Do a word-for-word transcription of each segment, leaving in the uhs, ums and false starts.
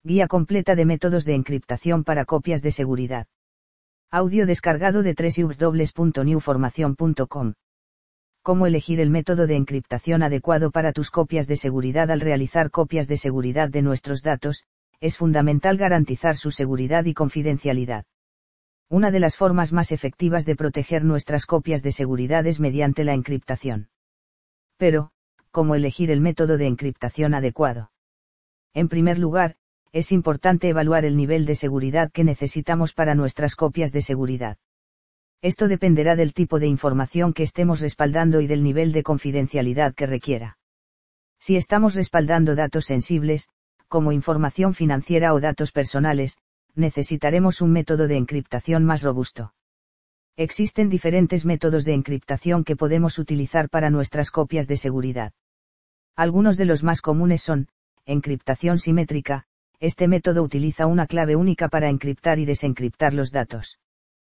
Guía completa de métodos de encriptación para copias de seguridad. Audio descargado de doble u doble u doble u punto new formación punto com. Cómo elegir el método de encriptación adecuado para tus copias de seguridad. Al realizar copias de seguridad de nuestros datos, es fundamental garantizar su seguridad y confidencialidad. Una de las formas más efectivas de proteger nuestras copias de seguridad es mediante la encriptación. Pero, ¿cómo elegir el método de encriptación adecuado? En primer lugar, es importante evaluar el nivel de seguridad que necesitamos para nuestras copias de seguridad. Esto dependerá del tipo de información que estemos respaldando y del nivel de confidencialidad que requiera. Si estamos respaldando datos sensibles, como información financiera o datos personales, necesitaremos un método de encriptación más robusto. Existen diferentes métodos de encriptación que podemos utilizar para nuestras copias de seguridad. Algunos de los más comunes son: encriptación simétrica. Este método utiliza una clave única para encriptar y desencriptar los datos.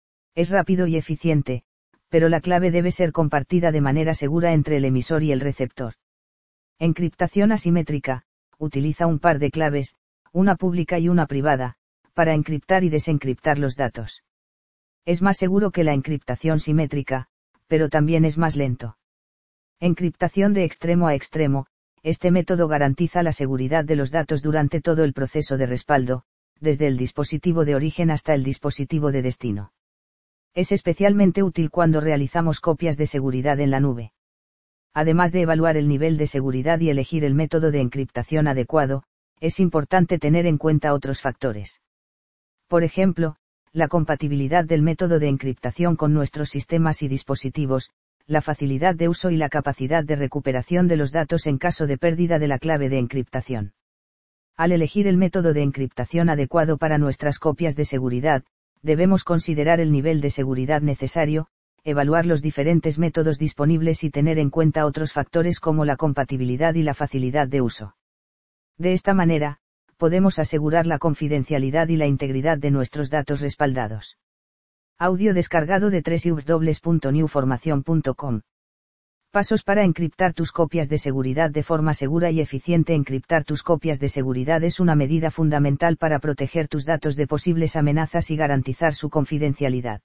Es rápido y eficiente, pero la clave debe ser compartida de manera segura entre el emisor y el receptor. Encriptación asimétrica. Utiliza un par de claves, una pública y una privada, para encriptar y desencriptar los datos. Es más seguro que la encriptación simétrica, pero también es más lento. Encriptación de extremo a extremo. Este método garantiza la seguridad de los datos durante todo el proceso de respaldo, desde el dispositivo de origen hasta el dispositivo de destino. Es especialmente útil cuando realizamos copias de seguridad en la nube. Además de evaluar el nivel de seguridad y elegir el método de encriptación adecuado, es importante tener en cuenta otros factores. Por ejemplo, la compatibilidad del método de encriptación con nuestros sistemas y dispositivos, la facilidad de uso y la capacidad de recuperación de los datos en caso de pérdida de la clave de encriptación. Al elegir el método de encriptación adecuado para nuestras copias de seguridad, debemos considerar el nivel de seguridad necesario, evaluar los diferentes métodos disponibles y tener en cuenta otros factores como la compatibilidad y la facilidad de uso. De esta manera, podemos asegurar la confidencialidad y la integridad de nuestros datos respaldados. Audio descargado de doble u doble u doble u punto new formación punto com. Pasos para encriptar tus copias de seguridad de forma segura y eficiente. Encriptar tus copias de seguridad es una medida fundamental para proteger tus datos de posibles amenazas y garantizar su confidencialidad.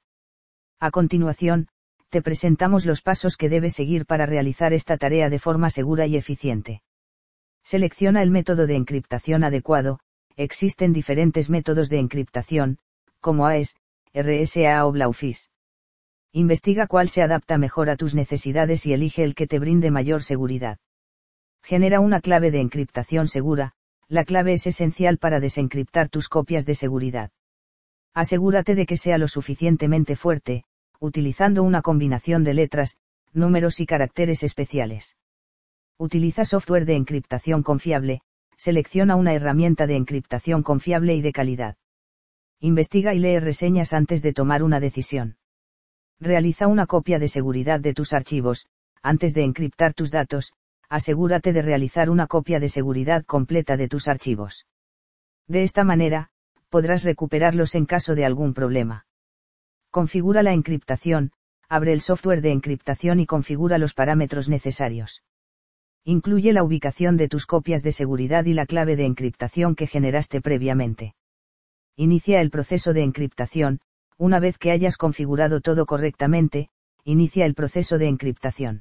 A continuación, te presentamos los pasos que debes seguir para realizar esta tarea de forma segura y eficiente. Selecciona el método de encriptación adecuado. Existen diferentes métodos de encriptación, como A E S, R S A o Blaufish. Investiga cuál se adapta mejor a tus necesidades y elige el que te brinde mayor seguridad. Genera una clave de encriptación segura. La clave es esencial para desencriptar tus copias de seguridad. Asegúrate de que sea lo suficientemente fuerte, utilizando una combinación de letras, números y caracteres especiales. Utiliza software de encriptación confiable. Selecciona una herramienta de encriptación confiable y de calidad. Investiga y lee reseñas antes de tomar una decisión. Realiza una copia de seguridad de tus archivos. Antes de encriptar tus datos, asegúrate de realizar una copia de seguridad completa de tus archivos. De esta manera, podrás recuperarlos en caso de algún problema. Configura la encriptación. Abre el software de encriptación y configura los parámetros necesarios. Incluye la ubicación de tus copias de seguridad y la clave de encriptación que generaste previamente. Inicia el proceso de encriptación. Una vez que hayas configurado todo correctamente, inicia el proceso de encriptación.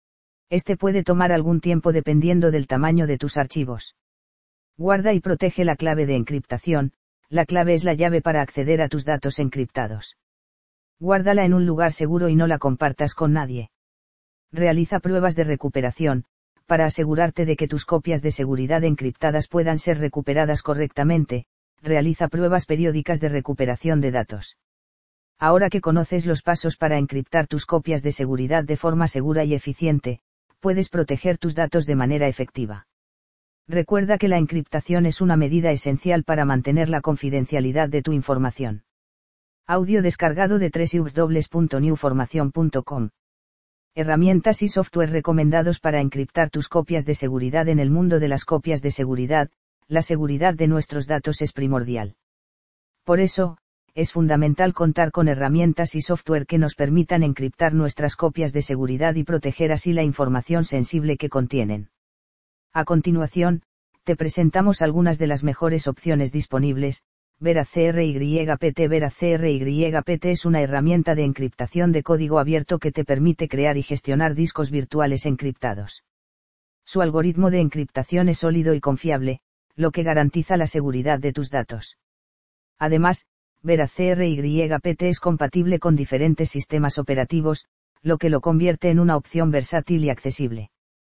Este puede tomar algún tiempo dependiendo del tamaño de tus archivos. Guarda y protege la clave de encriptación. La clave es la llave para acceder a tus datos encriptados. Guárdala en un lugar seguro y no la compartas con nadie. Realiza pruebas de recuperación, para asegurarte de que tus copias de seguridad encriptadas puedan ser recuperadas correctamente. Realiza pruebas periódicas de recuperación de datos. Ahora que conoces los pasos para encriptar tus copias de seguridad de forma segura y eficiente, puedes proteger tus datos de manera efectiva. Recuerda que la encriptación es una medida esencial para mantener la confidencialidad de tu información. Audio descargado de doble u doble u doble u punto new formación punto com. Herramientas y software recomendados para encriptar tus copias de seguridad. En el mundo de las copias de seguridad, la seguridad de nuestros datos es primordial. Por eso, es fundamental contar con herramientas y software que nos permitan encriptar nuestras copias de seguridad y proteger así la información sensible que contienen. A continuación, te presentamos algunas de las mejores opciones disponibles. VeraCrypt. VeraCrypt es una herramienta de encriptación de código abierto que te permite crear y gestionar discos virtuales encriptados. Su algoritmo de encriptación es sólido y confiable, lo que garantiza la seguridad de tus datos. Además, VeraCrypt es compatible con diferentes sistemas operativos, lo que lo convierte en una opción versátil y accesible.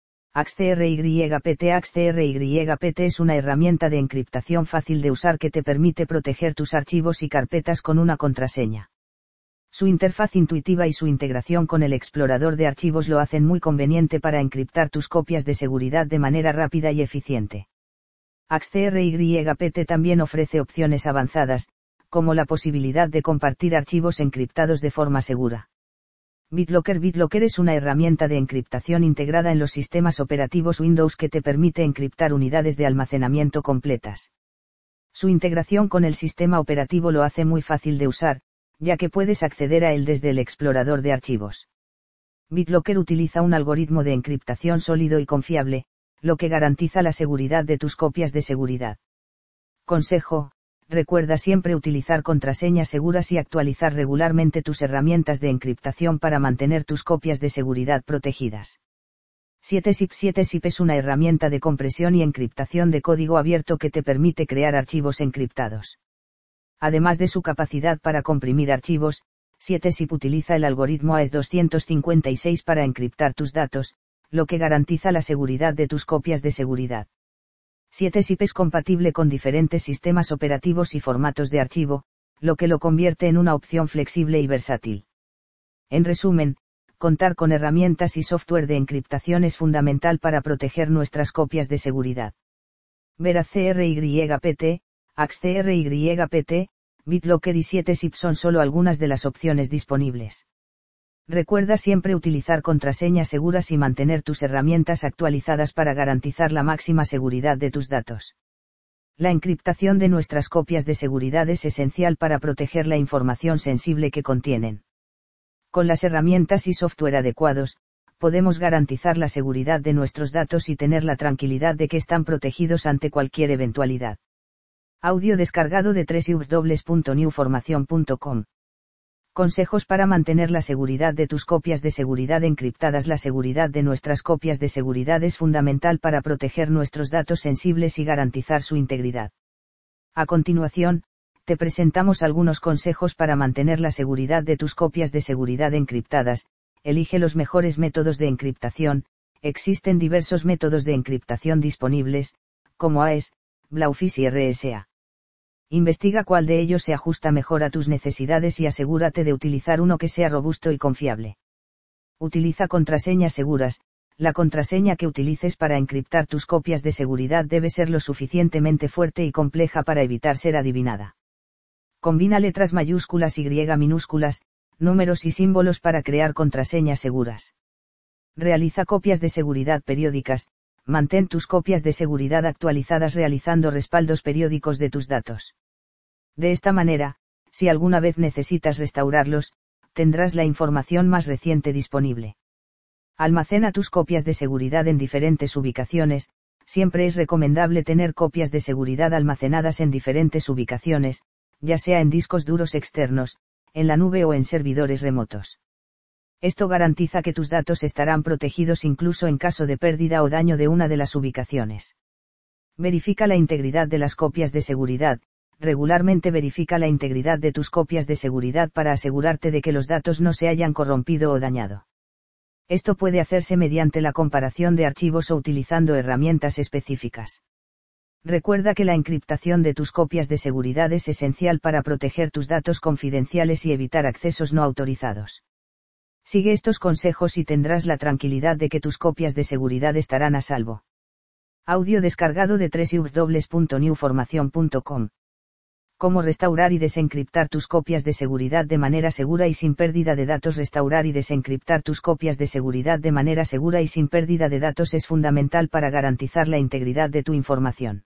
AxCrypt. AxCrypt es una herramienta de encriptación fácil de usar que te permite proteger tus archivos y carpetas con una contraseña. Su interfaz intuitiva y su integración con el explorador de archivos lo hacen muy conveniente para encriptar tus copias de seguridad de manera rápida y eficiente. AxCrypt también ofrece opciones avanzadas, como la posibilidad de compartir archivos encriptados de forma segura. BitLocker. BitLocker es una herramienta de encriptación integrada en los sistemas operativos Windows que te permite encriptar unidades de almacenamiento completas. Su integración con el sistema operativo lo hace muy fácil de usar, ya que puedes acceder a él desde el explorador de archivos. BitLocker utiliza un algoritmo de encriptación sólido y confiable, lo que garantiza la seguridad de tus copias de seguridad. Consejo: recuerda siempre utilizar contraseñas seguras y actualizar regularmente tus herramientas de encriptación para mantener tus copias de seguridad protegidas. siete zip. siete zip es una herramienta de compresión y encriptación de código abierto que te permite crear archivos encriptados. Además de su capacidad para comprimir archivos, siete zip utiliza el algoritmo A E S doscientos cincuenta y seis para encriptar tus datos, lo que garantiza la seguridad de tus copias de seguridad. siete zip es compatible con diferentes sistemas operativos y formatos de archivo, lo que lo convierte en una opción flexible y versátil. En resumen, contar con herramientas y software de encriptación es fundamental para proteger nuestras copias de seguridad. VeraCrypt, AxCrypt, BitLocker y siete zip son solo algunas de las opciones disponibles. Recuerda siempre utilizar contraseñas seguras y mantener tus herramientas actualizadas para garantizar la máxima seguridad de tus datos. La encriptación de nuestras copias de seguridad es esencial para proteger la información sensible que contienen. Con las herramientas y software adecuados, podemos garantizar la seguridad de nuestros datos y tener la tranquilidad de que están protegidos ante cualquier eventualidad. Audio descargado de doble u doble u doble u punto new formación punto com. Consejos para mantener la seguridad de tus copias de seguridad encriptadas. La seguridad de nuestras copias de seguridad es fundamental para proteger nuestros datos sensibles y garantizar su integridad. A continuación, te presentamos algunos consejos para mantener la seguridad de tus copias de seguridad encriptadas. Elige los mejores métodos de encriptación. Existen diversos métodos de encriptación disponibles, como A E S, Bluefish y R S A. Investiga cuál de ellos se ajusta mejor a tus necesidades y asegúrate de utilizar uno que sea robusto y confiable. Utiliza contraseñas seguras. La contraseña que utilices para encriptar tus copias de seguridad debe ser lo suficientemente fuerte y compleja para evitar ser adivinada. Combina letras mayúsculas y minúsculas, números y símbolos para crear contraseñas seguras. Realiza copias de seguridad periódicas. Mantén tus copias de seguridad actualizadas realizando respaldos periódicos de tus datos. De esta manera, si alguna vez necesitas restaurarlos, tendrás la información más reciente disponible. Almacena tus copias de seguridad en diferentes ubicaciones. Siempre es recomendable tener copias de seguridad almacenadas en diferentes ubicaciones, ya sea en discos duros externos, en la nube o en servidores remotos. Esto garantiza que tus datos estarán protegidos incluso en caso de pérdida o daño de una de las ubicaciones. Verifica la integridad de las copias de seguridad. Regularmente verifica la integridad de tus copias de seguridad para asegurarte de que los datos no se hayan corrompido o dañado. Esto puede hacerse mediante la comparación de archivos o utilizando herramientas específicas. Recuerda que la encriptación de tus copias de seguridad es esencial para proteger tus datos confidenciales y evitar accesos no autorizados. Sigue estos consejos y tendrás la tranquilidad de que tus copias de seguridad estarán a salvo. Audio descargado de doble u doble u doble u punto new formación punto com. Cómo restaurar y desencriptar tus copias de seguridad de manera segura y sin pérdida de datos. Restaurar y desencriptar tus copias de seguridad de manera segura y sin pérdida de datos es fundamental para garantizar la integridad de tu información.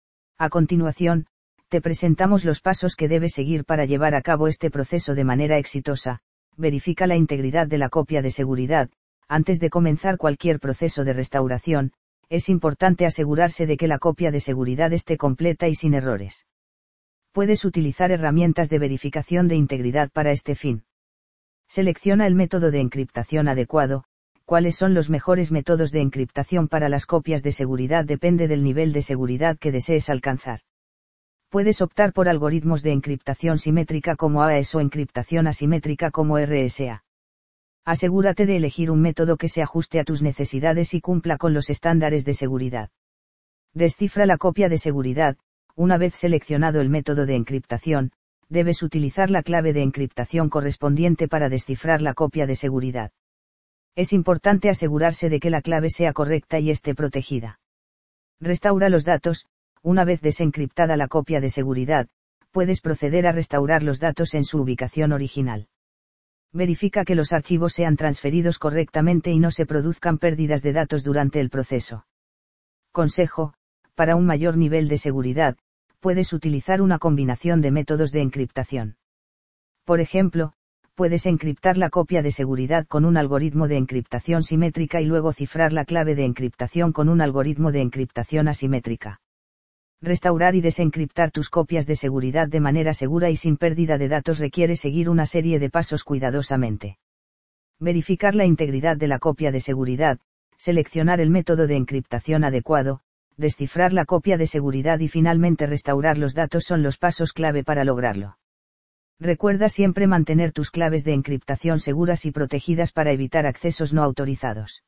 A continuación, te presentamos los pasos que debes seguir para llevar a cabo este proceso de manera exitosa. Verifica la integridad de la copia de seguridad. Antes de comenzar cualquier proceso de restauración, es importante asegurarse de que la copia de seguridad esté completa y sin errores. Puedes utilizar herramientas de verificación de integridad para este fin. Selecciona el método de encriptación adecuado. Cuáles son los mejores métodos de encriptación para las copias de seguridad depende del nivel de seguridad que desees alcanzar. Puedes optar por algoritmos de encriptación simétrica como A E S o encriptación asimétrica como R S A. Asegúrate de elegir un método que se ajuste a tus necesidades y cumpla con los estándares de seguridad. Descifra la copia de seguridad. Una vez seleccionado el método de encriptación, debes utilizar la clave de encriptación correspondiente para descifrar la copia de seguridad. Es importante asegurarse de que la clave sea correcta y esté protegida. Restaura los datos. Una vez desencriptada la copia de seguridad, puedes proceder a restaurar los datos en su ubicación original. Verifica que los archivos sean transferidos correctamente y no se produzcan pérdidas de datos durante el proceso. Consejo: para un mayor nivel de seguridad, puedes utilizar una combinación de métodos de encriptación. Por ejemplo, puedes encriptar la copia de seguridad con un algoritmo de encriptación simétrica y luego cifrar la clave de encriptación con un algoritmo de encriptación asimétrica. Restaurar y desencriptar tus copias de seguridad de manera segura y sin pérdida de datos requiere seguir una serie de pasos cuidadosamente. Verificar la integridad de la copia de seguridad, seleccionar el método de encriptación adecuado, descifrar la copia de seguridad y finalmente restaurar los datos son los pasos clave para lograrlo. Recuerda siempre mantener tus claves de encriptación seguras y protegidas para evitar accesos no autorizados.